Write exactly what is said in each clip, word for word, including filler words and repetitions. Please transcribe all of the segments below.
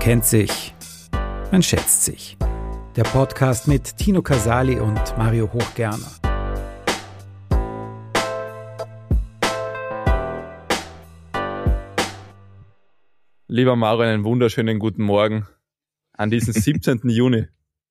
kennt sich, man schätzt sich. Der Podcast mit Tino Casali und Mario Hochgerner. Lieber Mario, einen wunderschönen guten Morgen an diesem siebzehnten Juni.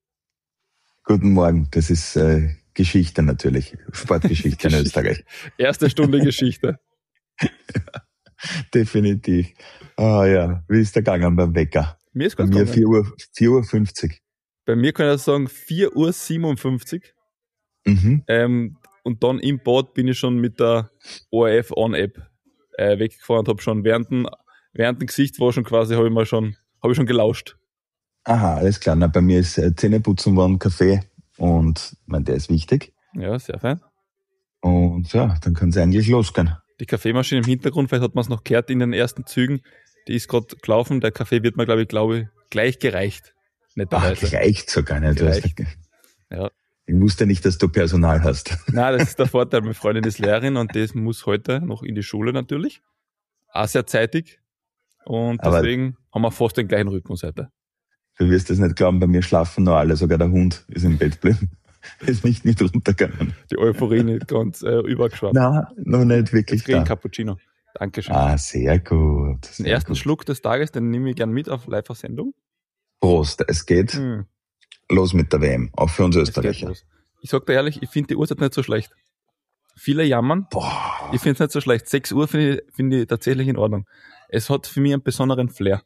Guten Morgen, das ist äh, Geschichte natürlich, Sportgeschichte in Österreich. Erste Stunde Geschichte. Ja, definitiv. Ah ja, wie ist der gegangen beim Wecker? Mir ist Bei ganz mir gegangen. vier Uhr fünfzig. Bei mir kann ich sagen vier Uhr siebenundfünfzig. Mhm. Ähm, und dann im Bad bin ich schon mit der O R F On-App äh, weggefahren und habe schon während dem, während dem Gesichtswaschen quasi habe ich mal schon, habe ich schon gelauscht. Aha, alles klar. Na, bei mir ist äh, Zähneputzen war ein Kaffee und ich meine, der ist wichtig. Ja, sehr fein. Und ja, dann kann es eigentlich losgehen. Die Kaffeemaschine im Hintergrund, vielleicht hat man es noch gehört in den ersten Zügen, die ist gerade gelaufen. Der Kaffee wird mir, glaube ich, glaube ich, gleich gereicht. Ach, Netterweise. reicht sogar nicht. Du hast- Gereicht. Ja. Ich wusste nicht, dass du Personal hast. Nein, das ist der Vorteil. Meine Freundin ist Lehrerin und das muss heute noch in die Schule natürlich. Auch sehr zeitig. Und Aber- deswegen haben wir fast den gleichen Rhythmus heute. Du wirst es nicht glauben, bei mir schlafen noch alle, sogar der Hund ist im Bett geblieben. Ist nicht, nicht runtergegangen. Die Euphorie nicht ganz äh, übergeschwappt. Nein, noch nicht wirklich Jetzt kriege ich einen da. Cappuccino. Dankeschön. Ah, sehr gut. Den Sehr ersten gut. Schluck des Tages, den nehme ich gern mit auf Live-Sendung. Prost, es geht Hm, los mit der W M, auch für uns es geht Österreicher. los. Ich sag dir ehrlich, ich finde die Uhrzeit nicht so schlecht. Viele jammern. Boah, Ich finde es nicht so schlecht. sechs Uhr finde ich, find ich tatsächlich in Ordnung. Es hat für mich einen besonderen Flair.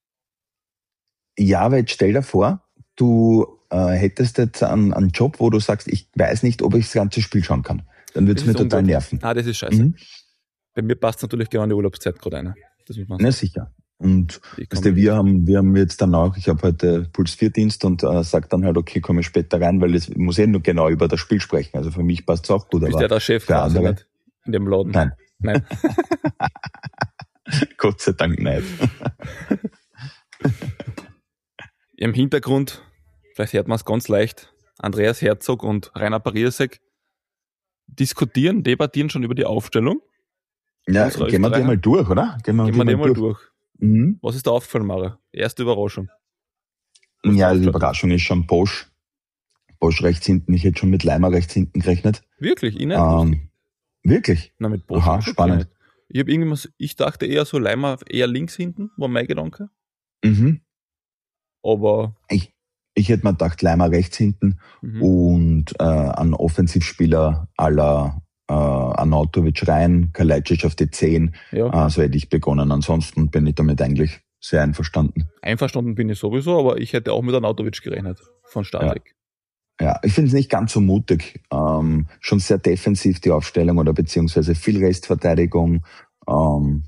ja, aber jetzt stell dir vor, du äh, hättest jetzt einen, einen Job, wo du sagst, ich weiß nicht, ob ich das ganze Spiel schauen kann. Dann würde es Das mir ist total unglaublich. nerven. Ah, das ist scheiße. Mhm. Bei mir passt natürlich genau in die Urlaubszeit gerade eine. Das muss man Na sagen. sicher. Und Ich kann weißt du, mich- wir haben, wir haben jetzt dann auch, ich habe heute Puls vier Dienst und äh, sag dann halt, okay, komme ich später rein, weil ich muss eh nur genau über das Spiel sprechen. Also für mich passt es auch gut, Bist aber ja der Chef für quasi andere- nicht in dem Laden. nein, Nein. Gott sei Dank nicht. Im Hintergrund, vielleicht hört man es ganz leicht, Andreas Herzog und Rainer Pariasek diskutieren, debattieren schon über die Aufstellung. Ja, Unsere gehen wir die Österreicher? mal durch, oder? Gehen wir die mal durch. Mhm. Was ist da aufgefallen, Mara? Erste Überraschung. Ja, die aufgeschaut Überraschung ist schon Bosch. Bosch rechts hinten, ich hätte schon mit Leimer rechts hinten gerechnet. Wirklich? Ich nicht. Ähm, wirklich? Na, mit Bosch. Aha, wirklich spannend. nicht. Ich habe irgendwie, was- ich dachte eher so Leimer eher links hinten, war mein Gedanke. Mhm. Aber, Ich, ich hätte mir gedacht, Leimer rechts hinten mhm. und äh, ein Offensivspieler à la äh, Arnautovic rein, Kalajdzic auf die zehn, ja, äh, so hätte ich begonnen. Ansonsten bin ich damit eigentlich sehr einverstanden. einverstanden bin ich sowieso, aber ich hätte auch mit Arnautovic gerechnet, von Start Ja. weg. Ja, ich finde es nicht ganz so mutig. Ähm, schon sehr defensiv die Aufstellung oder beziehungsweise viel Restverteidigung. Ähm,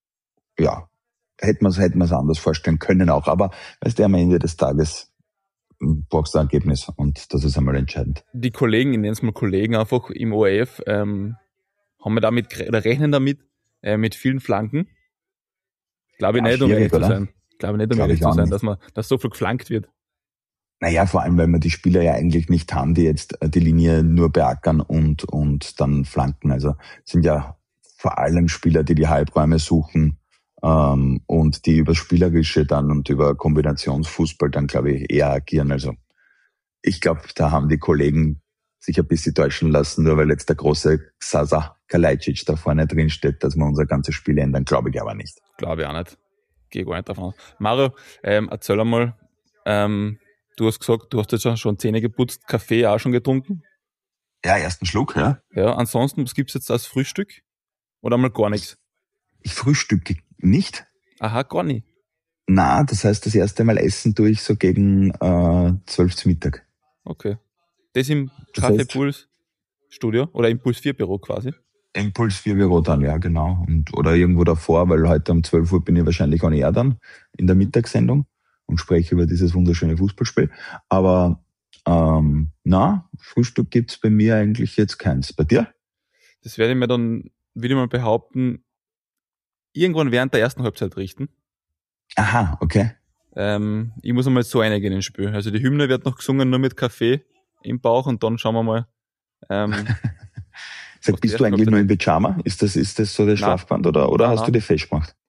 ja, hätte man es hätte man's anders vorstellen können auch. Aber weißt du, am Ende des Tages ähm, brauchst du ein Ergebnis und das ist einmal entscheidend. Die Kollegen, ich nenne es mal Kollegen einfach im O R F, ähm, haben wir damit, gere- oder rechnen damit, äh, mit vielen Flanken. Glaube ich Ja, nicht, um ehrlich schwierig, zu oder? sein. Glaube ich nicht, um Glaube ehrlich ich zu auch sein, nicht. dass man, dass so viel geflankt wird. Naja, vor allem, weil wir die Spieler ja eigentlich nicht haben, die jetzt äh, die Linie nur beackern und, und dann flanken. Also sind ja vor allem Spieler, die die Halbräume suchen ähm, und die über Spielerische dann und über Kombinationsfußball dann, glaube ich, eher agieren. Also ich glaube, da haben die Kollegen sich ein bisschen täuschen lassen, nur weil jetzt der große Sasa Kalajdzic da vorne drin steht, dass wir unser ganzes Spiel ändern, glaube ich aber nicht. Glaube ich auch nicht. Gehe gar nicht davon aus. Mario, ähm, erzähl einmal, ähm, du hast gesagt, du hast jetzt schon- schon Zähne geputzt, Kaffee auch schon getrunken. Ja, ersten Schluck, ja. Ja, ansonsten, was gibt's jetzt als Frühstück? Oder mal gar nichts? Ich frühstücke nicht. Aha, gar nicht. Na, das heißt, das erste Mal essen tue ich so gegen äh, zwölf zu Mittag. Okay. Das im Das Café heißt- Puls Studio oder im Puls vier Büro quasi. Impuls vier Büro dann, ja, genau. Und, oder irgendwo davor, weil heute um zwölf Uhr bin ich wahrscheinlich on air dann in der Mittagssendung und spreche über dieses wunderschöne Fußballspiel. Aber ähm, na, Frühstück gibt's bei mir eigentlich jetzt keins. Bei dir? Das werde ich mir dann, würde ich mal behaupten, irgendwann während der ersten Halbzeit richten. Aha, okay. Ähm, ich muss einmal so eingehen ins Spiel. Also die Hymne wird noch gesungen, nur mit Kaffee im Bauch und dann schauen wir mal. Ähm, Sag, Auf bist die du eigentlich erste nur im Pyjama? Ist das, ist das so das Schlafband oder, oder Nein, hast nein. du die fest gemacht?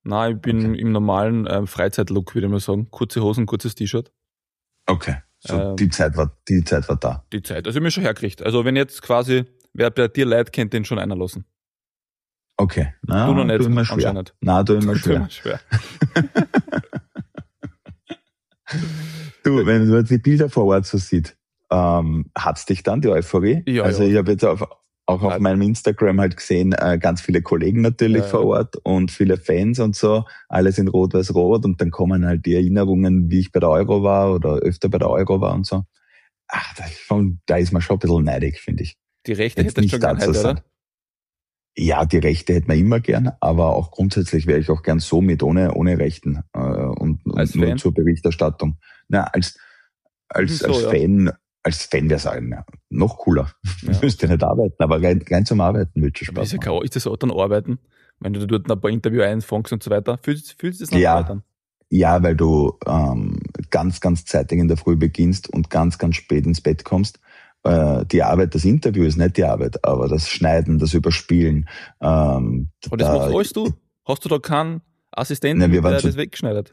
Nein, ich bin Okay. im normalen ähm, Freizeitlook, würde ich mal sagen. Kurze Hosen, kurzes T-Shirt. Okay, so Ähm, die Zeit war die Zeit war da. Die Zeit. Also ich bin schon hergekriegt. Also wenn jetzt quasi, wer bei dir leid kennt, den schon einer lassen. Okay, Du noch na, nicht, tu immer schwer. anscheinend. Na, tu immer Tu schwer. immer schwer. Du, wenn man die Bilder vor Ort so sieht, ähm, hat's dich dann, die Euphorie? Ja, also ja. ich habe jetzt auf, auch auf Ja. meinem Instagram halt gesehen, äh, ganz viele Kollegen natürlich Ja, vor ja. Ort und viele Fans und so, alles in Rot-Weiß-Rot und dann kommen halt die Erinnerungen, wie ich bei der Euro war oder öfter bei der Euro war und so. Ach, da, schon, da ist man schon ein bisschen neidig, finde ich. Die Rechte Jetzt hättest du schon nicht gern da zu heute, sein. oder? Ja, die Rechte hätte man immer gern, aber auch grundsätzlich wäre ich auch gern so mit, ohne, ohne Rechten äh, und, Als und nur Fan? zur Berichterstattung. Na, als, als, Mhm, so, als ja. Fan, als Fan wäre es auch ja, noch cooler. Ja, Ich müsste nicht arbeiten, aber rein, rein zum Arbeiten würde schon Aber ist, Spaß ja machen. kein, ist das auch dann Arbeiten? Wenn du dort ein paar Interviews einfängst und so weiter, fühlst, fühlst du das noch Ja. Arbeit an? Ja, weil du ähm, ganz, ganz zeitig in der Früh beginnst und ganz, ganz spät ins Bett kommst. Äh, die Arbeit, das Interview ist nicht die Arbeit, aber das Schneiden, das Überspielen. Ähm, Aber das da- machst alles du? Hast du da keinen Assistenten, Nein, wir waren der zu- das wegschneidet?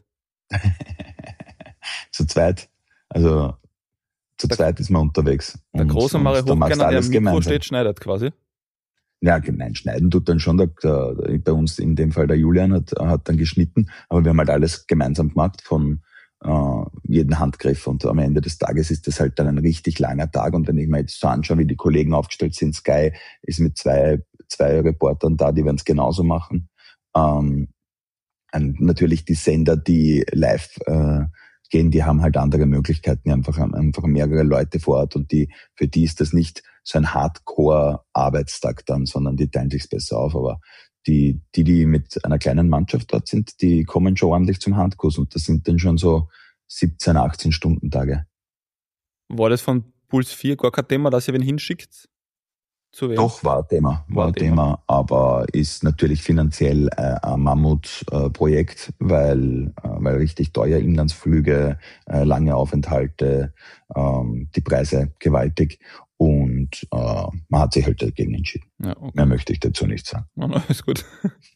zu zweit. Also zu Der- zweit ist man unterwegs. Der Und- große und Mario da machst Hochgerner, du der alles am Mikro gemeinsam. steht, schneidet quasi. Ja, nein, schneiden tut dann schon der, der, bei uns in dem Fall der Julian hat, hat dann geschnitten, aber wir haben halt alles gemeinsam gemacht von äh, jeden Handgriff und am Ende des Tages ist das halt dann ein richtig langer Tag und wenn ich mir jetzt so anschaue, wie die Kollegen aufgestellt sind, Sky ist mit zwei, zwei Reportern da, die werden es genauso machen. Ähm, und natürlich die Sender, die live äh, gehen, die haben halt andere Möglichkeiten, die einfach, einfach mehrere Leute vor Ort und die, für die ist das nicht so ein Hardcore-Arbeitstag dann, sondern die teilen sich's besser auf. Aber die, die, die mit einer kleinen Mannschaft dort sind, die kommen schon ordentlich zum Handkuss und das sind dann schon so siebzehn, achtzehn Stunden Tage. War das von Puls vier gar kein Thema, dass ihr wen hinschickt? Zu wem? Doch, war ein Thema, war War ein ein Thema. Thema, aber ist natürlich finanziell äh, ein Mammutprojekt, weil, äh, weil richtig teuer Inlandsflüge, äh, lange Aufenthalte, ähm, die Preise gewaltig und äh, man hat sich halt dagegen entschieden. Ja, okay. Mehr möchte ich dazu nicht sagen. No, no, ist gut.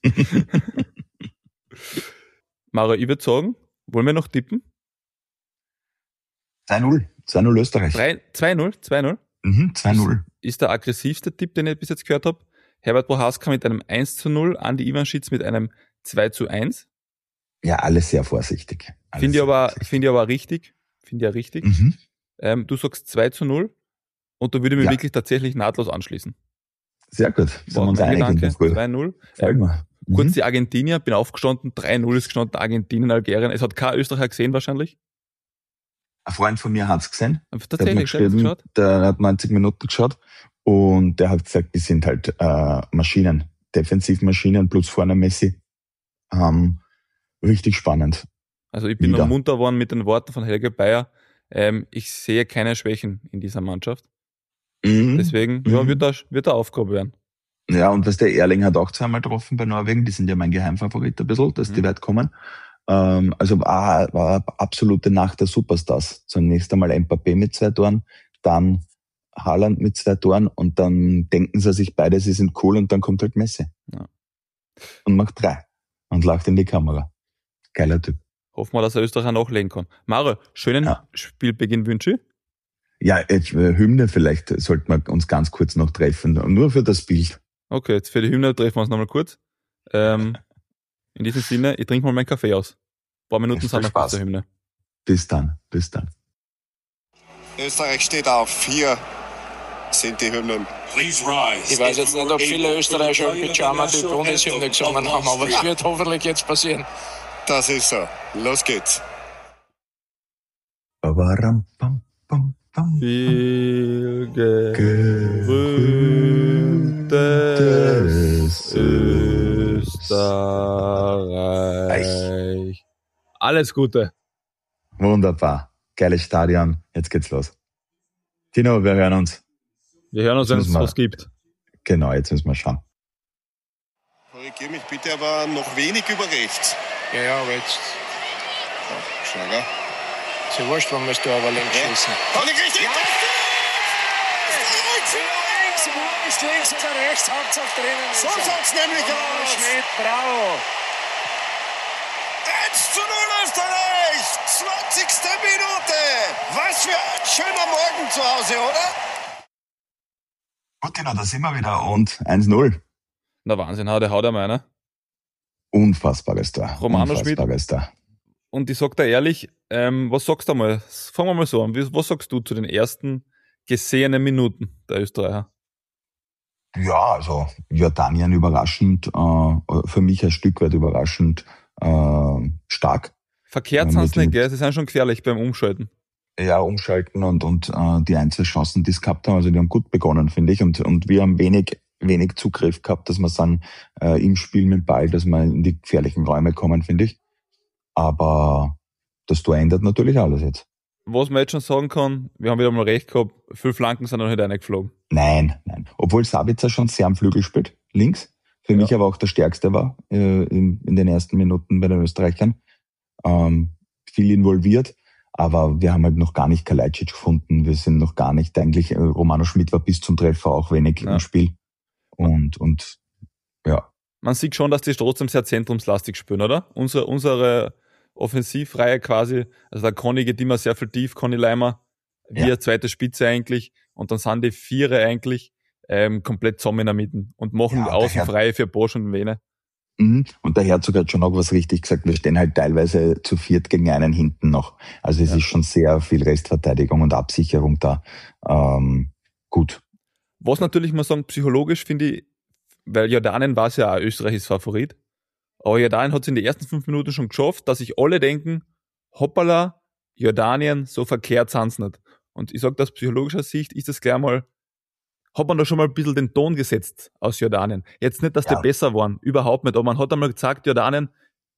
Mario, ich würde sagen, wollen wir noch tippen? zwei null, zwei null Österreich. drei- zwei null, zwei null. Mhm, zwei null. Ist der aggressivste Tipp, den ich bis jetzt gehört habe. Herbert Prohaska mit einem eins zu null, Andi Iwanschitz mit einem zwei zu eins. Ja, alles sehr vorsichtig. Alles Finde ich, sehr aber, vorsichtig. finde ich aber richtig. Finde ich ja richtig. Mhm. Ähm, du sagst zwei zu null und da würde ich mich Ja. wirklich tatsächlich nahtlos anschließen. Sehr gut. Sind wir War uns mein einig in Gedanke, der Früh. zwei null. Sag Ähm, mal. Mhm. kurz die Argentinier, bin aufgestanden, drei null ist gestanden, Argentinien, Algerien. Es hat kein Österreicher gesehen wahrscheinlich. Ein Freund von mir hat's gesehen. Aber Der hat mir tatsächlich, der hat geschrieben, geschaut. der hat neunzig Minuten geschaut und der hat gesagt, die sind halt äh, Maschinen, Defensivmaschinen plus vorne Messi. Ähm, richtig spannend. Also ich bin Wieder. noch munter geworden mit den Worten von Helge Bayer. Ähm, ich sehe keine Schwächen in dieser Mannschaft. Mhm. Deswegen, ja, Mhm. wird da, wird da Aufgabe werden. Ja, und was der Erling hat auch zweimal getroffen bei Norwegen, die sind ja mein Geheimfavorit ein bisschen, dass Mhm. die weit kommen. Ähm, also war, war eine absolute Nacht der Superstars. Zunächst einmal Mbappé mit zwei Toren, dann Haaland mit zwei Toren und dann denken sie sich beide, sie sind cool und dann kommt halt Messi. Ja. Und macht drei und lacht in die Kamera. Geiler Typ. Hoffen wir, dass er Österreicher nachlegen kann. Mario, schönen Ja. Spielbeginn wünsche ich. Ja, jetzt, äh, Hymne vielleicht sollten wir uns ganz kurz noch treffen, nur für das Bild. Okay, jetzt für die Hymne treffen wir uns nochmal kurz. Ähm, in diesem Sinne, ich trinke mal meinen Kaffee aus. Ein paar Minuten Viel sind wir kurz Spaß. zur Hymne. Bis dann, bis dann. Österreich steht auf. Hier sind die Hymnen. Ich weiß jetzt nicht, ob viele Österreicher im Pyjama die Bundeshymne gesungen haben, aber es wird hoffentlich jetzt passieren. Das ist so. Los geht's. Babaram, pam, pam, pam. Viel Gerühmtes gerühmtes Österreich. Alles Gute. Wunderbar. Geiles Stadion. Jetzt geht's los. Tino, wir hören uns. Wir hören uns, Jetzt wenn es müssen wir- was gibt. Genau, jetzt müssen wir schauen. Korrigier mich bitte, aber noch wenig über rechts. Ja, ja, aber jetzt Schlager. ist ja wurscht, wann musst du aber links schießen. Hat ich richtig? Links, wurscht, links oder rechts, Hauptsache drinnen. So schaut's nämlich aus. Schmidt, bravo. eins zu null Österreich! zwanzigste Minute! Was für ein schöner Morgen zu Hause, oder? Gut, Tino, da sind wir wieder und eins null. Na Wahnsinn, der haut ja meiner. Unfassbares Tor. Romano Schmid. Unfassbares Tor. Und ich sag dir ehrlich, ähm, was sagst du mal? Fangen wir mal so an. Was sagst du zu den ersten gesehenen Minuten der Österreicher? Ja, also Jordanien überraschend, äh, für mich ein Stück weit überraschend äh, stark. Verkehrt sind sie nicht, gell? Sie sind schon gefährlich beim Umschalten. Ja, umschalten und, und äh, die Einzelchancen, die es gehabt haben, also die haben gut begonnen, finde ich. Und, und wir haben wenig wenig Zugriff gehabt, dass wir sagen, äh, im Spiel mit dem Ball, dass wir in die gefährlichen Räume kommen, finde ich. Aber das Tor ändert natürlich alles jetzt. Was man jetzt schon sagen kann, wir haben wieder mal recht gehabt, viele Flanken sind noch nicht reingeflogen. Nein, nein. Obwohl Sabitzer schon sehr am Flügel spielt, links. Für ja. mich aber auch der Stärkste war äh, in, in den ersten Minuten bei den Österreichern. Ähm, viel involviert, aber wir haben halt noch gar nicht Kalajdzic gefunden. Wir sind noch gar nicht eigentlich, äh, Romano Schmid war bis zum Treffer auch wenig ja. im Spiel. Und, und, ja. Man sieht schon, dass die trotzdem sehr zentrumslastig spielen, oder? Unsere, unsere Offensivreihe quasi, also der Conny geht immer sehr viel tief, Conny Leimer, wie ja. eine zweite Spitze eigentlich, und dann sind die Viere eigentlich ähm, komplett zusammen in der Mitte und machen ja, außen frei für Bosch und Vene. Und der Herzog hat schon auch was richtig gesagt, wir stehen halt teilweise zu viert gegen einen hinten noch. Also es ja. ist schon sehr viel Restverteidigung und Absicherung da. Ähm, gut. Was natürlich, muss sagen, psychologisch finde ich, weil Jordanien war es ja auch Österreichs Favorit, aber Jordanien hat es in den ersten fünf Minuten schon geschafft, dass sich alle denken, hoppala, Jordanien, so verkehrt sind sie nicht. Und ich sage, aus psychologischer Sicht ist das gleich mal, hat man da schon mal ein bisschen den Ton gesetzt aus Jordanien. Jetzt nicht, dass ja. die besser waren, überhaupt nicht, aber man hat einmal gesagt, Jordanien,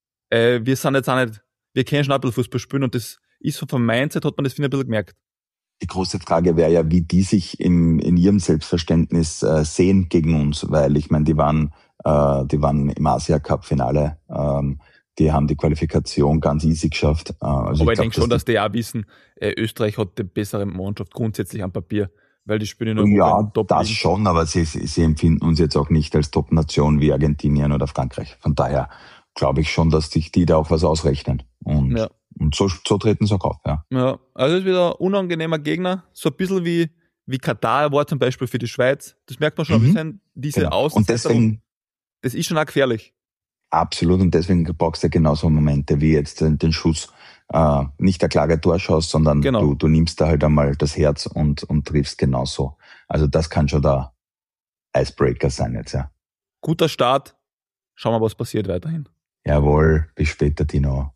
äh, wir sind jetzt auch nicht, wir können schon ein bisschen Fußball spielen, und das ist so vom Mindset, hat man das, finde ich, ein bisschen gemerkt. Die große Frage wäre ja, wie die sich in, in ihrem Selbstverständnis äh, sehen gegen uns, weil ich meine, die waren, äh, die waren im Asia-Cup-Finale, ähm, die haben die Qualifikation ganz easy geschafft. Äh, also Aber ich, ich denke schon, dass die auch wissen, äh, Österreich hat die bessere Mannschaft grundsätzlich am Papier, weil die spielen in Europa. Ja, das liegen. Schon, aber sie, sie empfinden uns jetzt auch nicht als Top-Nation wie Argentinien oder Frankreich. Von daher glaube ich schon, dass sich die da auch was ausrechnen. Und ja. Und so, so treten sie auch auf, ja. Ja, also es ist wieder ein unangenehmer Gegner, so ein bisschen wie, wie Katar war zum Beispiel für die Schweiz. Das merkt man schon mhm. ein bisschen, diese genau. Außen. Und deswegen, das ist schon auch gefährlich. Absolut, und deswegen brauchst du genauso Momente wie jetzt den, den Schuss. Äh, nicht der klare Torschuss, sondern genau. du, du nimmst da halt einmal das Herz und, und triffst genauso. Also das kann schon der Icebreaker sein jetzt, ja. Guter Start. Schauen wir, was passiert weiterhin. Jawohl, bis später, Tino.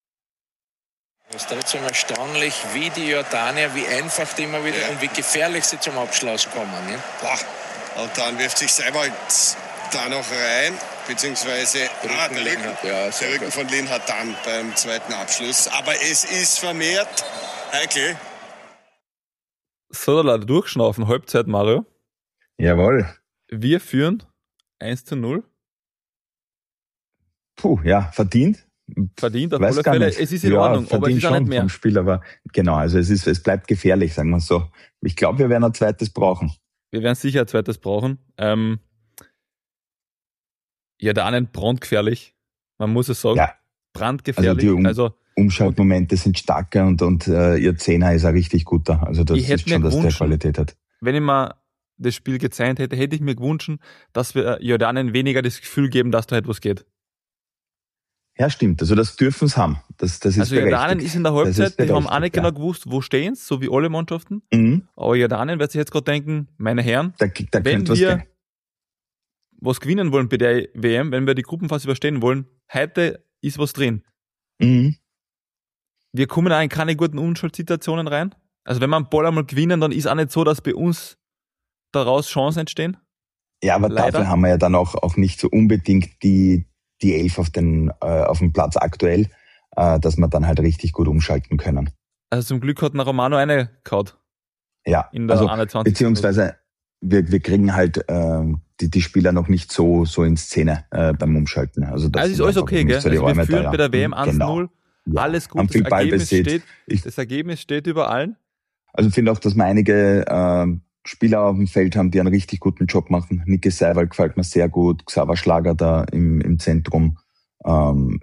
Es ist trotzdem erstaunlich, wie die Jordanier, wie einfach die immer wieder ja. und wie gefährlich sie zum Abschluss kommen. Ne? Boah. Und dann wirft sich selber da noch rein, beziehungsweise der ah, der Rücken, ja, der Rücken von Linhardt dann beim zweiten Abschluss. Aber es ist vermehrt heikel. So, da durchschnaufen, Halbzeit, Mario. Jawohl. Wir führen eins zu null. Puh, ja, verdient. Verdient auf alle Fälle. Es ist in ja, Ordnung, aber es ist auch nicht mehr. Vom Spiel, aber genau, also es ist, es bleibt gefährlich, sagen wir so. Ich glaube, wir werden ein zweites brauchen. Wir werden sicher ein zweites brauchen. Ähm, Jordanien brandgefährlich. Man muss es sagen. Ja. Brandgefährlich. Also die um, also, Umschaltmomente sind starker und, und uh, ihr Zehner ist auch richtig guter. Also das ist schon, dass der Qualität hat. Wenn ich mal das Spiel gezeigt hätte, hätte ich mir gewünscht, dass wir Jordanien weniger das Gefühl geben, dass da etwas geht. Ja, stimmt. Also das dürfen sie haben. Das, das ist also Jordanien ist in der Halbzeit, die haben auch nicht genau ja. gewusst, wo stehen sie, so wie alle Mannschaften. Mhm. Aber Jordanien wird sich jetzt gerade denken, meine Herren, da, da wenn was wir gehen. was gewinnen wollen bei der W M, wenn wir die Gruppenphase überstehen wollen, heute ist was drin. Mhm. Wir kommen auch in keine guten Umschaltsituationen rein. Also wenn wir einen Ball einmal gewinnen, dann ist auch nicht so, dass bei uns daraus Chancen entstehen. Ja, aber Leider. dafür haben wir ja dann auch, auch nicht so unbedingt die die Elf auf den äh, auf dem Platz aktuell, äh, dass wir dann halt richtig gut umschalten können. Also zum Glück hat ein Romano eine gehauen. Ja, in der also einundzwanzigsten beziehungsweise wir, wir kriegen halt äh, die, die Spieler noch nicht so so in Szene äh, beim Umschalten. Also das also ist alles okay, gell? Also wir führen da, ja. bei der W M eins null, genau. ja. alles gut, das Ergebnis, steht, ich, das Ergebnis steht über allen. Also ich finde auch, dass wir einige äh, Spieler auf dem Feld haben, die einen richtig guten Job machen. Niki Seiwald gefällt mir sehr gut, Xaver Schlager da im, im Zentrum. Ähm,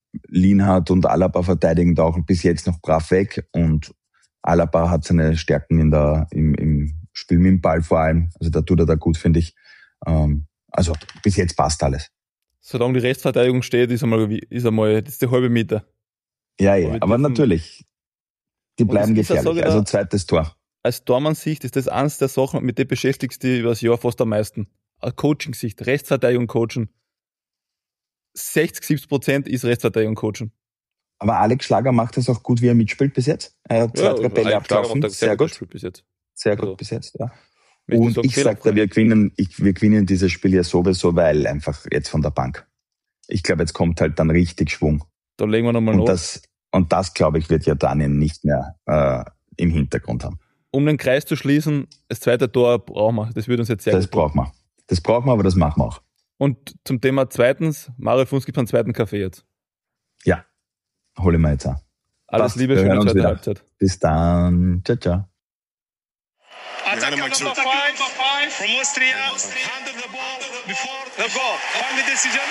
Lienhardt und Alaba verteidigen da auch bis jetzt noch brav weg und Alaba hat seine Stärken in der, im, im Spiel mit dem Ball vor allem. Also da tut er da gut, finde ich. Ähm, also bis jetzt passt alles. Solange die Restverteidigung steht, ist einmal, ist einmal das ist die halbe Miete. Ja, ja, aber, aber natürlich, die bleiben gefährlich. Da, also zweites Tor. Als Tormann-Sicht ist das eines der Sachen, mit denen beschäftigst du dich über das Jahr fast am meisten. Als Coaching-Sicht, Restverteidigung coachen. sechzig, siebzig Prozent ist Restverteidigung coachen. Aber Alex Schlager macht das auch gut, wie er mitspielt bis jetzt. Er hat zwei, ja, drei Bälle abgelaufen. Sehr, sehr gut. Bis jetzt. Sehr gut also, bis jetzt, ja. Und ich sag da, wir gewinnen, ich, wir gewinnen dieses Spiel ja sowieso, weil einfach jetzt von der Bank. Ich glaube, jetzt kommt halt dann richtig Schwung. Da legen wir nochmal und nach. Das, und das, glaube ich, wird Jordanien nicht mehr äh, im Hintergrund haben. Um den Kreis zu schließen, das zweite Tor brauchen wir. Das wird uns jetzt sehr Das gut brauchen wir. Das brauchen wir, aber das machen wir auch. Und zum Thema zweitens, Mario, für uns gibt es einen zweiten Kaffee jetzt. Ja, hole ich mir jetzt an. Alles Passt, Liebe, schöne zweite Halbzeit. Bis dann. Ciao, ciao. Attacker number five, from Austria, handed the ball before the goal. Final decision.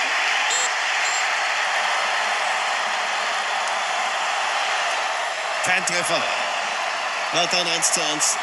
Kein Treffer. Na dann eins zu eins.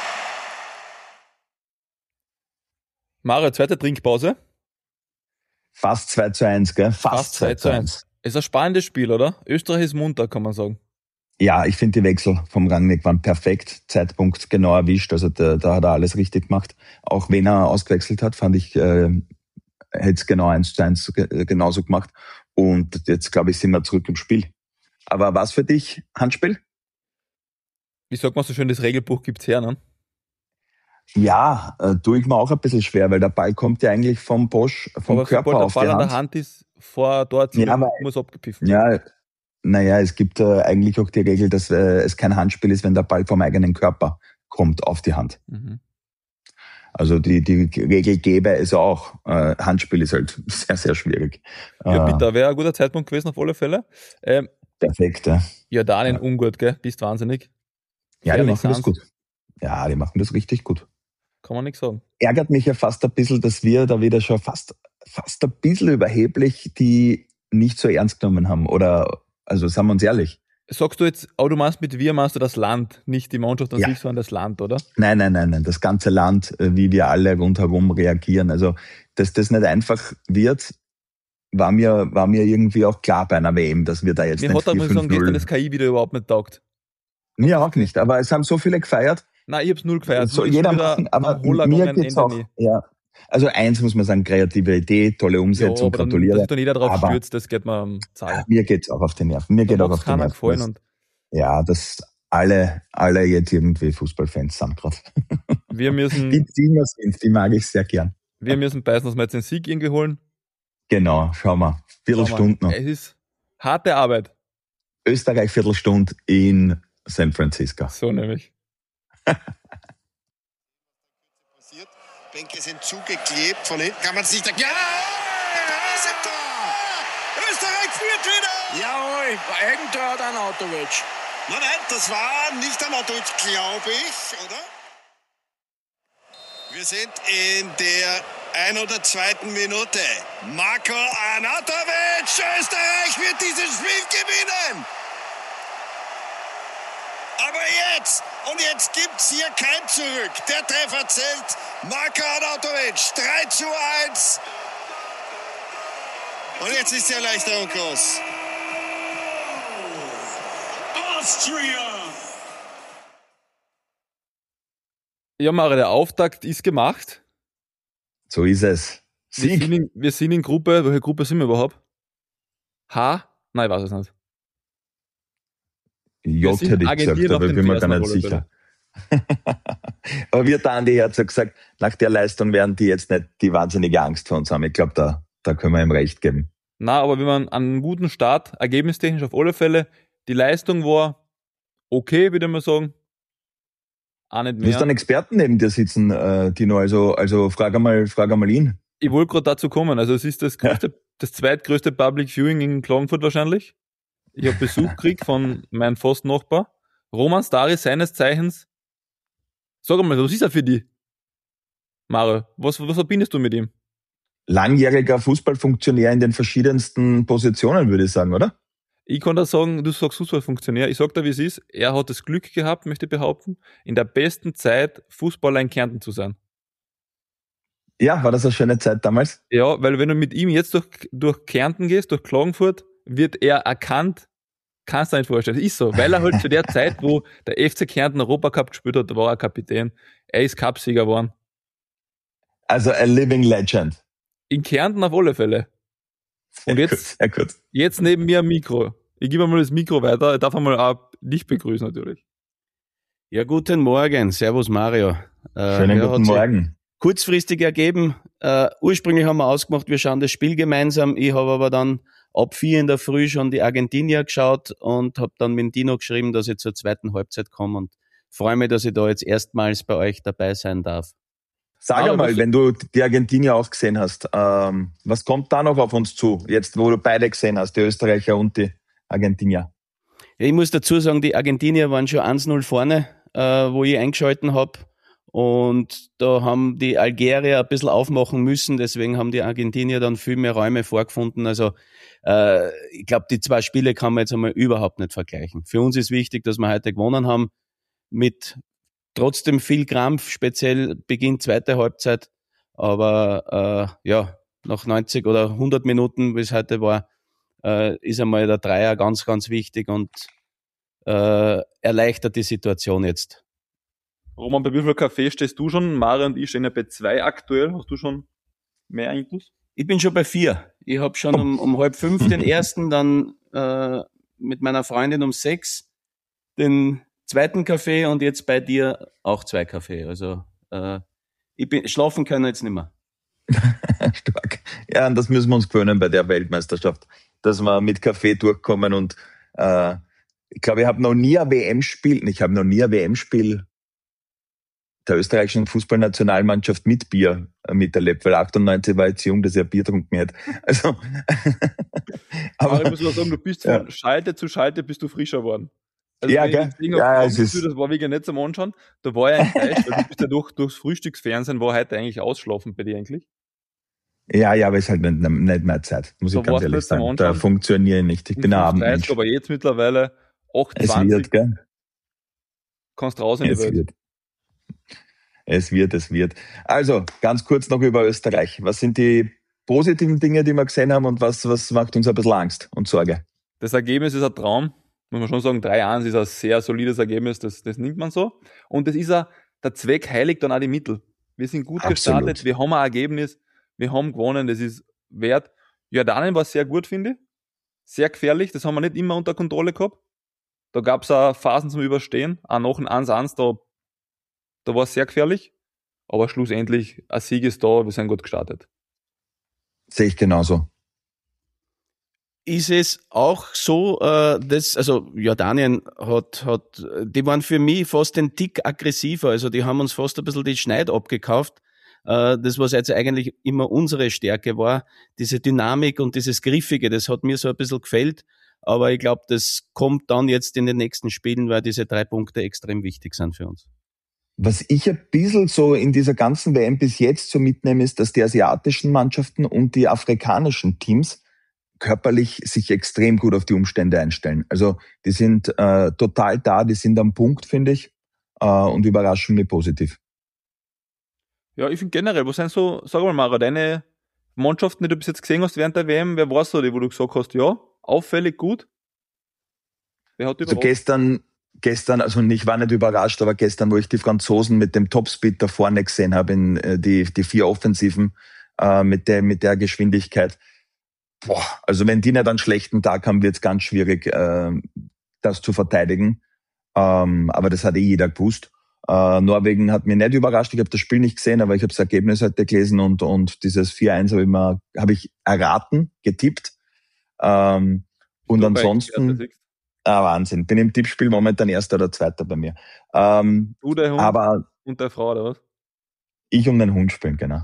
Mario, zweite Trinkpause. Fast zwei zu eins, gell? Fast, Fast zwei zu eins. Ist ein spannendes Spiel, oder? Österreich ist munter, kann man sagen. Ja, ich finde die Wechsel vom Rangnick waren perfekt. Zeitpunkt genau erwischt. Also da, da hat er alles richtig gemacht. Auch wenn er ausgewechselt hat, fand ich, äh, hätte es genau eins zu eins genauso gemacht. Und jetzt, glaube ich, sind wir zurück im Spiel. Aber was für dich? Handspiel? Wie sagt man so schön, das Regelbuch gibt's her, ne? Ja, äh, tue ich mir auch ein bisschen schwer, weil der Ball kommt ja eigentlich vom Bosch, vom aber Körper sobald auf der Ball die Hand. an der Hand ist, vor dort ja, aber, muss abgepfiffen werden. Ja, naja, es gibt äh, eigentlich auch die Regel, dass äh, es kein Handspiel ist, wenn der Ball vom eigenen Körper kommt auf die Hand. Mhm. Also die, die Regel gäbe es auch. Äh, Handspiel ist halt sehr, sehr schwierig. Ja, äh, bitte, wäre ein guter Zeitpunkt gewesen auf alle Fälle. Ähm, perfekt, ja. Jordanien ja. ungut, gell? Bist wahnsinnig. Ja, die Ehrlich machen das sahen's. gut. Ja, die machen das richtig gut. Kann man nichts sagen. Ärgert mich ja fast ein bisschen, dass wir da wieder schon fast, fast ein bisschen überheblich die nicht so ernst genommen haben. Oder, also sagen wir uns ehrlich. Sagst du jetzt, oh, du meinst mit wir meinst du das Land, nicht die Mannschaft an Ja. sich, sondern das Land, oder? Nein, nein, nein, nein. Das ganze Land, wie wir alle rundherum reagieren. Also, dass das nicht einfach wird, war mir, war mir irgendwie auch klar bei einer W M, dass wir da jetzt Mir nicht hat da, vier muss ich sagen, fünf null gestern das K I wieder überhaupt nicht taugt. Mir auch nicht, aber es haben so viele gefeiert. Nein, ich hab's null gefeiert. So Null jeder wieder machen, aber am Hollag mir am geht's Ende auch. nie. Ja. Also eins muss man sagen, kreative Idee, tolle Ja, Umsetzung, aber dann, gratuliere. dass sich dann jeder drauf aber stürzt, das geht mir am Zahl. mir geht's auch auf die Nerven. Mir geht Da auch mag's auf die keiner Nerven. gefallen dass- und Ja, dass alle, alle jetzt irgendwie Fußballfans sind gerade. wir Die, müssen, die immer sind, die mag ich sehr gern. wir müssen beißen, dass wir jetzt den Sieg irgendwie holen. Genau, schau mal. Viertelstunde Schau noch. mal, Es ist harte Arbeit. Österreich Viertelstunde in San Francisco. So nämlich. Passiert. Bänke sind zugeklebt. Von hinten kann man es nicht erkennen. Ja! Da ist ein Tor! Österreich führt wieder! Jawohl, Eigentor hat ein Autowitsch. Nein, nein, das war nicht ein Autowitsch, glaube ich, oder? Wir sind in der ein oder zweiten Minute. Marko Arnautovic, Österreich wird dieses Spiel gewinnen. Aber jetzt, und jetzt gibt's hier kein Zurück. Der Treffer zählt. Marko Arnautovic, drei zu eins. Und jetzt ist die Erleichterung groß. Austria! Ja, Mara, der Auftakt ist gemacht. So ist es. Wir Sieg. sind, in, wir sind in Gruppe. Welche Gruppe sind wir überhaupt? H? Nein, ich weiß es nicht. J sind hätte ich Argentinien gesagt, auf aber den ich bin mir gar Fersen nicht auf alle sicher. Aber wir da Andi Herz hat gesagt, nach der Leistung werden die jetzt nicht die wahnsinnige Angst vor uns haben. Ich glaube, da, da können wir ihm recht geben. Na, aber wir waren an einem guten Start, ergebnistechnisch auf alle Fälle. Die Leistung war okay, würde ich mal sagen. Auch nicht Du hast mehr. einen Experten neben dir sitzen, äh, Tino, also, also frag einmal, frag einmal ihn. Ich wollte gerade dazu kommen. Also es ist das größte, das zweitgrößte Public Viewing in Klagenfurt wahrscheinlich. Ich habe Besuch gekriegt von meinem fast Nachbar. Roman Stari, seines Zeichens. Sag mal, was ist er für die? Mario, was, was verbindest du mit ihm? Langjähriger Fußballfunktionär in den verschiedensten Positionen, würde ich sagen, oder? Ich kann da sagen, du sagst Fußballfunktionär, ich sag dir, wie es ist, er hat das Glück gehabt, möchte ich behaupten, in der besten Zeit Fußballer in Kärnten zu sein. Ja, war das eine schöne Zeit damals? Ja, weil wenn du mit ihm jetzt durch, durch Kärnten gehst, durch Klagenfurt, wird er erkannt, kannst du dir nicht vorstellen. Das ist so, weil er halt zu der Zeit, wo der F C Kärnten Europacup gespielt hat, da war er Kapitän, er ist Cupsieger geworden. Also a living legend. In Kärnten auf alle Fälle. Sehr Und jetzt, gut, sehr gut. jetzt neben mir ein Mikro. Ich gebe mal das Mikro weiter. Ich darf einmal auch dich begrüßen natürlich. Ja, guten Morgen. Servus Mario. Äh, Schönen ja, guten Morgen. Kurzfristig ergeben. Äh, ursprünglich haben wir ausgemacht, wir schauen das Spiel gemeinsam. Ich habe aber dann ab vier in der Früh schon die Argentinier geschaut und habe dann mit Dino geschrieben, dass ich zur zweiten Halbzeit komme und freue mich, dass ich da jetzt erstmals bei euch dabei sein darf. Sag Aber einmal, was- wenn du die Argentinier auch gesehen hast, ähm, was kommt da noch auf uns zu, jetzt wo du beide gesehen hast, die Österreicher und die Argentinier? Ja, ich muss dazu sagen, die Argentinier waren schon eins null vorne, äh, wo ich eingeschalten habe. Und da haben die Algerier ein bisschen aufmachen müssen, deswegen haben die Argentinier dann viel mehr Räume vorgefunden. Also äh, ich glaube, die zwei Spiele kann man jetzt einmal überhaupt nicht vergleichen. Für uns ist wichtig, dass wir heute gewonnen haben, mit trotzdem viel Krampf, speziell Beginn zweite Halbzeit. Aber äh, ja, nach neunzig oder hundert Minuten, wie es heute war, äh, ist einmal der Dreier ganz, ganz wichtig und äh, erleichtert die Situation jetzt. Roman, bei wie viel Kaffee stehst du schon? Mario und ich stehen ja bei zwei aktuell. Hast du schon mehr Intus? Ich bin schon bei vier. Ich habe schon um, um halb fünf den ersten, dann äh, mit meiner Freundin um sechs den zweiten Kaffee und jetzt bei dir auch zwei Kaffee. Also äh, ich bin schlafen können jetzt nicht mehr. Stark. Ja, und das müssen wir uns gewöhnen bei der Weltmeisterschaft, dass wir mit Kaffee durchkommen und äh, ich glaube, ich habe noch nie ein W M-Spiel, ich habe noch nie ein W M-Spiel der österreichischen Fußballnationalmannschaft mit Bier miterlebt, weil achtundneunzig war ich zu jung, dass ich ein Bier getrunken hätte. Also, Aber aber ich muss mal sagen, du bist Ja. von Schalte zu Schalte bist du frischer geworden. Also Ja, wenn ich gell? das Ding Ja, auf es Augen ist- sehe, das war wirklich nicht zum Anschauen. Da war ich enttäuscht, weil du bist ja durch, durchs Frühstücksfernsehen war heute eigentlich ausschlafen bei dir eigentlich. ja, ja, aber es ist halt nicht, nicht mehr Zeit, muss Da ich ganz warst du ehrlich jetzt am sagen. Da Anschauen. funktioniere ich nicht. Ich bin ein fünf dreißig, Abendmensch. aber jetzt mittlerweile acht Es zwanzig wird, gell? kannst raus in die Es Welt. wird. Es wird, es wird. Also, ganz kurz noch über Österreich. Was sind die positiven Dinge, die wir gesehen haben und was, was macht uns ein bisschen Angst und Sorge? Das Ergebnis ist ein Traum. Muss man schon sagen, drei eins ist ein sehr solides Ergebnis, das, das nimmt man so. Und das ist auch, der Zweck heiligt dann auch die Mittel. Wir sind gut Absolut. gestartet, wir haben ein Ergebnis, wir haben gewonnen, das ist wert. Jordanien war sehr gut, finde ich. Sehr gefährlich, das haben wir nicht immer unter Kontrolle gehabt. Da gab es auch Phasen zum Überstehen, auch nach dem eins eins, da, da war es sehr gefährlich. Aber schlussendlich, ein Sieg ist da, wir sind gut gestartet. Sehe ich genauso. Ist es auch so, äh, dass, also Jordanien hat, hat, die waren für mich fast ein Tick aggressiver, also die haben uns fast ein bisschen die Schneid abgekauft. Äh, das, was jetzt eigentlich immer unsere Stärke war, diese Dynamik und dieses Griffige, das hat mir so ein bisschen gefällt. Aber ich glaube, das kommt dann jetzt in den nächsten Spielen, weil diese drei Punkte extrem wichtig sind für uns. Was ich ein bisschen so in dieser ganzen W M bis jetzt so mitnehme, ist, dass die asiatischen Mannschaften und die afrikanischen Teams körperlich sich extrem gut auf die Umstände einstellen. Also die sind äh, total da, die sind am Punkt, finde ich, äh, und überraschen mich positiv. Ja, ich finde generell, was sind so, sag mal, Mara, deine Mannschaften, die du bis jetzt gesehen hast während der W M, wer war so die, wo du gesagt hast, ja, auffällig gut? Wer hat Also überrascht? gestern, gestern, also ich war nicht überrascht, aber gestern, wo ich die Franzosen mit dem Topspeed da vorne gesehen habe, in äh, die, die vier Offensiven äh, mit der, mit der Geschwindigkeit, boah, also wenn die nicht einen schlechten Tag haben, wird es ganz schwierig, äh, das zu verteidigen. Ähm, aber das hat eh jeder gewusst. Äh, Norwegen hat mich nicht überrascht. Ich habe das Spiel nicht gesehen, aber ich habe das Ergebnis heute gelesen und, und dieses vier eins habe ich, mir- hab ich erraten, getippt. Ähm, und Du bei ansonsten, Experte siehst. ah, Wahnsinn, bin im Tippspiel momentan Erster oder Zweiter bei mir. Ähm, Du, der Hund aber und der Frau, oder was? ich um den Hund spielen, genau.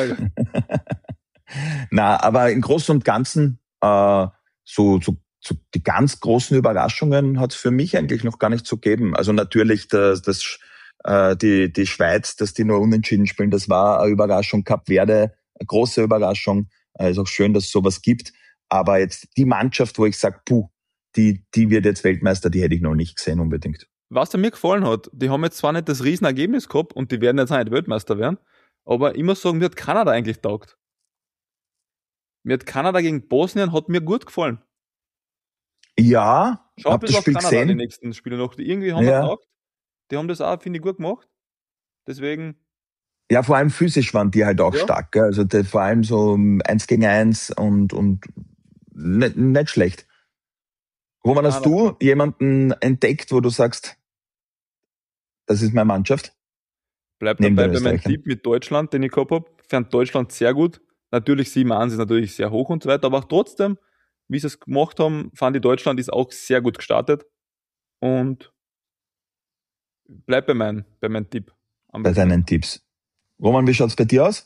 Na, aber im Großen und Ganzen, äh, so, so, so die ganz großen Überraschungen hat es für mich eigentlich noch gar nicht so gegeben. Also natürlich das, das, äh, die, die Schweiz, dass die nur unentschieden spielen, das war eine Überraschung. Kap Verde, eine große Überraschung. Äh, ist auch schön, dass es sowas gibt. Aber jetzt die Mannschaft, wo ich sage, puh, die, die wird jetzt Weltmeister, die hätte ich noch nicht gesehen unbedingt. Was mir gefallen hat, die haben jetzt zwar nicht das Riesenergebnis gehabt und die werden jetzt auch nicht Weltmeister werden, aber ich muss sagen, mir hat Kanada eigentlich taugt. Mir hat Kanada gegen Bosnien hat mir gut gefallen. Ja, Schau ein hab das bisschen auf Spiel Kanada gesehen. die nächsten Spiele noch. Die irgendwie haben Ja. wir getaugt. Die haben das auch, finde ich, gut gemacht. Deswegen, Ja, vor allem physisch waren die halt auch Ja. stark. Gell? Also die, vor allem so eins gegen eins und, und nicht, nicht schlecht. Roman, hast du jemanden entdeckt, wo du sagst, das ist meine Mannschaft? bleibt Neben dabei den bei meinem Österreichern. Tipp mit Deutschland, den ich gehabt habe. Fand Deutschland sehr gut. Natürlich sieben eins ist natürlich sehr hoch und so weiter, aber auch trotzdem, wie sie es gemacht haben, fand ich Deutschland ist auch sehr gut gestartet. Und bleibt bei meinem, bei meinem Tipp. Am Bei besten. deinen Tipps. Roman, wie schaut's bei dir aus?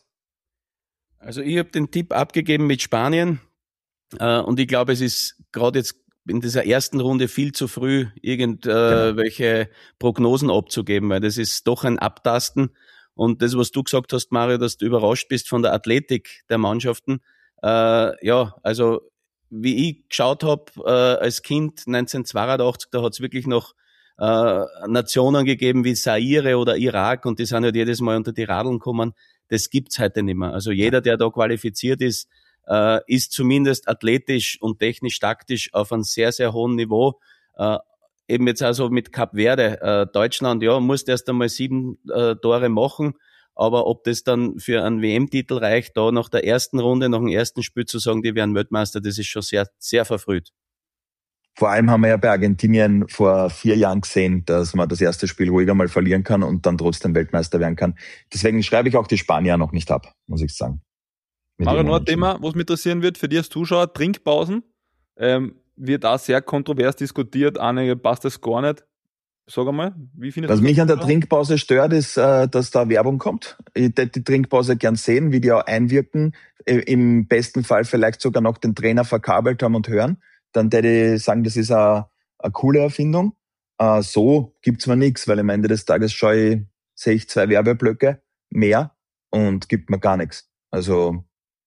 Also ich habe den Tipp abgegeben mit Spanien äh, und ich glaube, es ist gerade jetzt in dieser ersten Runde viel zu früh, irgendwelche äh, Prognosen abzugeben, weil das ist doch ein Abtasten. Und das, was du gesagt hast, Mario, dass du überrascht bist von der Athletik der Mannschaften, äh, ja, also wie ich geschaut habe äh, als Kind neunzehnhundertzweiundachtzig, da hat es wirklich noch äh, Nationen gegeben wie Zaire oder Irak und die sind halt jedes Mal unter die Radeln gekommen. Das gibt's heute nicht mehr. Also jeder, der da qualifiziert ist, äh, ist zumindest athletisch und technisch-taktisch auf einem sehr, sehr hohen Niveau. Äh, eben jetzt also mit Kap Verde, äh, Deutschland, ja, muss erst einmal sieben äh, Tore machen, aber ob das dann für einen W M-Titel reicht, da nach der ersten Runde, nach dem ersten Spiel zu sagen, die werden Weltmeister, das ist schon sehr, sehr verfrüht. Vor allem haben wir ja bei Argentinien vor vier Jahren gesehen, dass man das erste Spiel ruhiger mal verlieren kann und dann trotzdem Weltmeister werden kann. Deswegen schreibe ich auch die Spanier noch nicht ab, muss ich sagen. Mit Mario, ihrem noch ein Unentschieden. Thema, was mich interessieren wird für dich als Zuschauer, Trinkpausen. Ähm, wird auch sehr kontrovers diskutiert. Einige passt das gar nicht. Sag einmal, wie findest Was du das? mich an der Trinkpause stört, ist, äh, dass da Werbung kommt. Ich hätte die Trinkpause gern sehen, wie die auch einwirken. I- Im besten Fall vielleicht sogar noch den Trainer verkabelt haben und hören. Dann hätte ich sagen, das ist eine, eine coole Erfindung. Äh, so gibt's mir nichts, weil am Ende des Tages schaue ich, sehe ich zwei Werbeblöcke mehr und gibt mir gar nichts. Also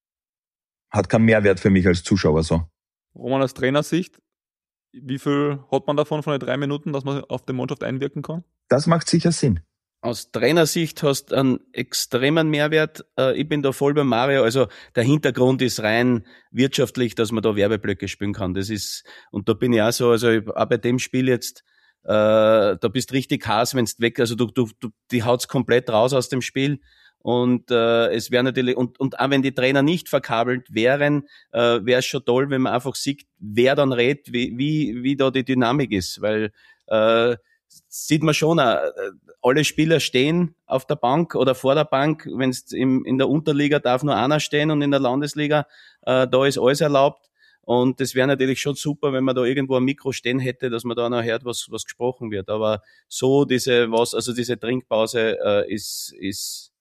hat keinen Mehrwert für mich als Zuschauer so. Roman, aus Trainersicht, wie viel hat man davon von den drei Minuten, dass man auf die Mannschaft einwirken kann? Das macht sicher Sinn. Aus Trainersicht hast du einen extremen Mehrwert. Äh, Ich bin da voll bei Mario. Also der Hintergrund ist rein wirtschaftlich, dass man da Werbeblöcke spielen kann. Das ist, und da bin ich auch so, also auch bei dem Spiel jetzt, äh, da bist richtig heiß, wenn's weg, also du, du, du, die haut's komplett raus aus dem Spiel. Und äh, es wäre natürlich, und, und auch wenn die Trainer nicht verkabelt wären, äh, wäre es schon toll, wenn man einfach sieht, wer dann redet, wie, wie, wie da die Dynamik ist. Weil äh, sieht man schon, äh, alle Spieler stehen auf der Bank oder vor der Bank. Wenn es in der Unterliga darf nur einer stehen und in der Landesliga, äh, da ist alles erlaubt. Und das wäre natürlich schon super, wenn man da irgendwo ein Mikro stehen hätte, dass man da noch hört, was, was gesprochen wird. Aber so diese, was, also diese Trinkpause äh, ist, ist,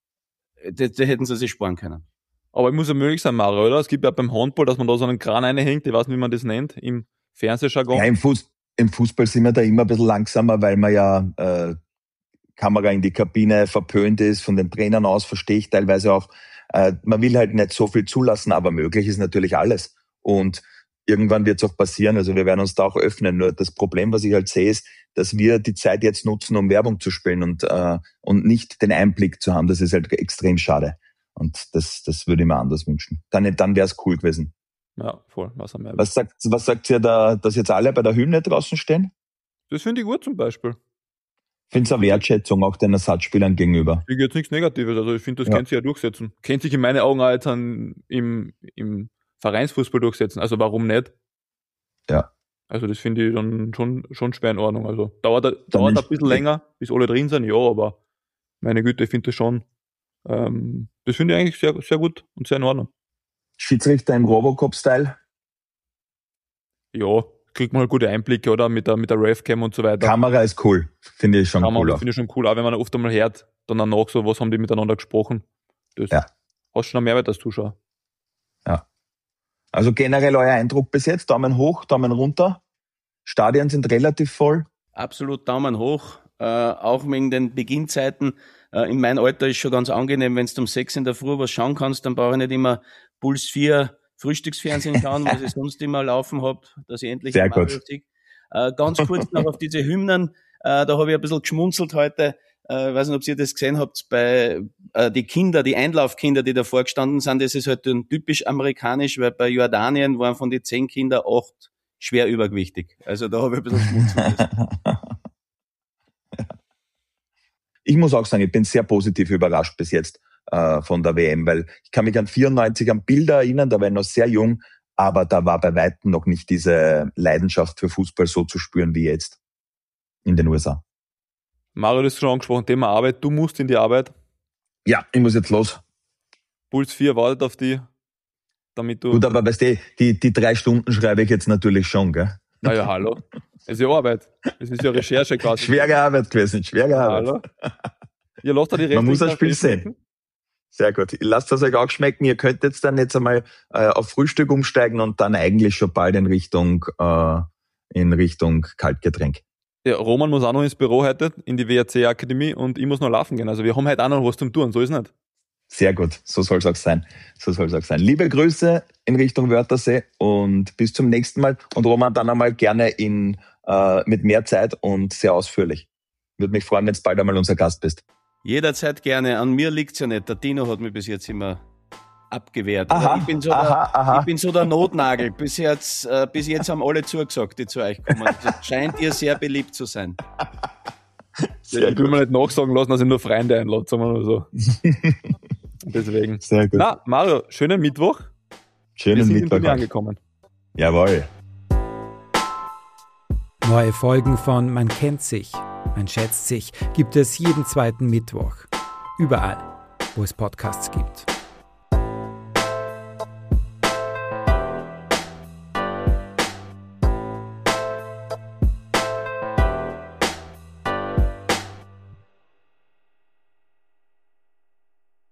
das, das hätten sie sich sparen können. Aber es muss ja möglich sein, Mario, oder? Es gibt ja beim Handball, dass man da so einen Kran reinhängt, ich weiß nicht, wie man das nennt, im Fernsehjargon. Ja, im, Fuß, im Fußball sind wir da immer ein bisschen langsamer, weil man ja äh, Kamera in die Kabine verpönt ist, von den Trainern aus, verstehe ich teilweise auch. Äh, man will halt nicht so viel zulassen, aber möglich ist natürlich alles. Und irgendwann wird es auch passieren, also wir werden uns da auch öffnen. Nur das Problem, was ich halt sehe, ist, dass wir die Zeit jetzt nutzen, um Werbung zu spielen und, äh, und nicht den Einblick zu haben. Das ist halt extrem schade. Und das, das würde ich mir anders wünschen. Dann, dann wäre es cool gewesen. Ja, voll. Was, haben wir Was sagt, was sagt ihr da, dass jetzt alle bei der Hymne draußen stehen? das finde ich gut zum Beispiel. Ich finde es eine Wertschätzung auch den Ersatzspielern gegenüber. Ich jetzt nichts Negatives, also ich finde, das Ja. kennt sich ja durchsetzen. Kennt sich in meinen Augen auch jetzt an, im, im Vereinsfußball durchsetzen, also warum nicht? Ja. Also das finde ich dann schon, schon schwer in Ordnung. Also dauert, dauert Dann ein bisschen länger, bis alle drin sind, ja, aber meine Güte, ich finde das schon, ähm, das finde ich eigentlich sehr, sehr gut und sehr in Ordnung. Schiedsrichter im Robocop-Style. Ja, kriegt man halt gute Einblicke, oder? Mit der, mit der Revcam und so weiter. Kamera ist cool. Finde ich schon Kann man, cool. das Auch. finde ich schon cool, auch wenn man oft einmal hört, dann danach so, was haben die miteinander gesprochen. Das Ja. hast schon einen Mehrwert als Zuschauer. Also generell euer Eindruck bis jetzt? Daumen hoch, Daumen runter. Stadien sind relativ voll. Absolut Daumen hoch, äh, auch wegen den Beginnzeiten. Äh, in meinem Alter ist schon ganz angenehm, wenn du um sechs in der Früh was schauen kannst, dann brauche ich nicht immer Puls vier, Frühstücksfernsehen schauen, was ich sonst immer laufen habe, dass ich endlich Sehr Mario gut. sehe. Äh, ganz kurz noch auf diese Hymnen, äh, da habe ich ein bisschen geschmunzelt heute. Ich äh, weiß nicht, ob ihr das gesehen habt, bei äh, die Kinder, die Einlaufkinder, die davor gestanden sind, das ist halt ein typisch amerikanisch, weil bei Jordanien waren von den zehn Kindern acht schwer übergewichtig. Also da habe ich ein bisschen schmunzeln müssen. Ich muss auch sagen, ich bin sehr positiv überrascht bis jetzt äh, von der W M, weil ich kann mich an vierundneunzig an Bilder erinnern, da war ich noch sehr jung, aber da war bei weitem noch nicht diese Leidenschaft für Fußball so zu spüren wie jetzt in den U S A. Mario, das ist schon angesprochen, Thema Arbeit. Du musst in die Arbeit. Ja, ich muss jetzt los. Puls vier wartet auf die, damit du... Gut, aber weißt du, die, die drei Stunden schreibe ich jetzt natürlich schon, gell? Naja, hallo. Es ist ja Arbeit. Es ist ja Recherche quasi. Schwere Arbeit gewesen, schwere Arbeit. Hallo. Ihr lasst da die Man muss das Spiel Restlichen sehen. Sehr gut. Lasst das euch auch schmecken. Ihr könnt jetzt dann jetzt einmal äh, auf Frühstück umsteigen und dann eigentlich schon bald in Richtung, äh, in Richtung Kaltgetränk. Ja, Roman muss auch noch ins Büro heute, in die W R C-Akademie und ich muss noch laufen gehen. Also wir haben heute auch noch was zum Tun, so ist es nicht. Sehr gut, so soll es auch sein. So soll es auch sein. Liebe Grüße in Richtung Wörthersee und bis zum nächsten Mal. Und Roman, dann einmal gerne in, äh, mit mehr Zeit und sehr ausführlich. Würde mich freuen, wenn du bald einmal unser Gast bist. Jederzeit gerne. An mir liegt's ja nicht. Der Dino hat mich bis jetzt immer abgewehrt. Aha, ich, bin so aha, der, aha. ich bin so der Notnagel. Bis jetzt, äh, bis jetzt haben alle zugesagt, die zu euch kommen. Das scheint ihr sehr beliebt zu sein. Ja, ich will mir nicht nachsagen lassen, dass ich nur Freunde einlade, sagen wir mal so. Deswegen. Sehr gut. Na, Mario, schönen Mittwoch. Schönen Wir sind Mittwoch. in Berlin angekommen. Jawohl. Neue Folgen von Man kennt sich, man schätzt sich gibt es jeden zweiten Mittwoch. Überall, wo es Podcasts gibt.